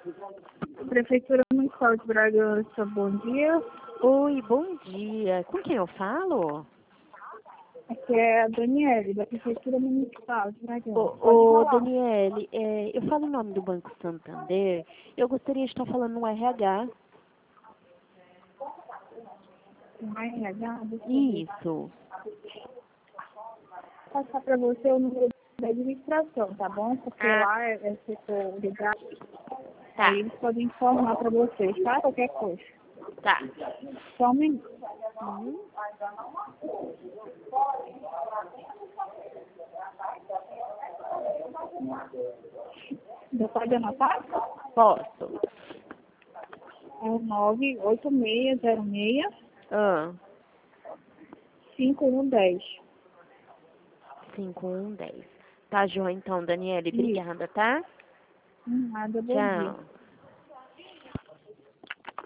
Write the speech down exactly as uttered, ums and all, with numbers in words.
Prefeitura Municipal de Bragança, bom dia. Oi, bom dia. Com quem eu falo? Aqui é a Daniele, da Prefeitura Municipal de Bragança. Ô, Pode ô falar. Daniele, é, eu falo em nome do Banco Santander. Eu gostaria de estar falando no R H. Vai regar? Deixa eu ver. Isso. Vou passar para você o número da administração, tá bom? Porque Ah. lá é, é setor ligado. Tá, Aí eles podem informar para vocês, tá? Qualquer coisa. tá. Só um minuto. Uhum. Já pode anotar? Posso. É o nove oito seis zero seis Ah, cinco um um zero. cinco um dez. Tá, João, então, Daniele. Isso. Obrigada, tá? Nada, bom dia. Tchau.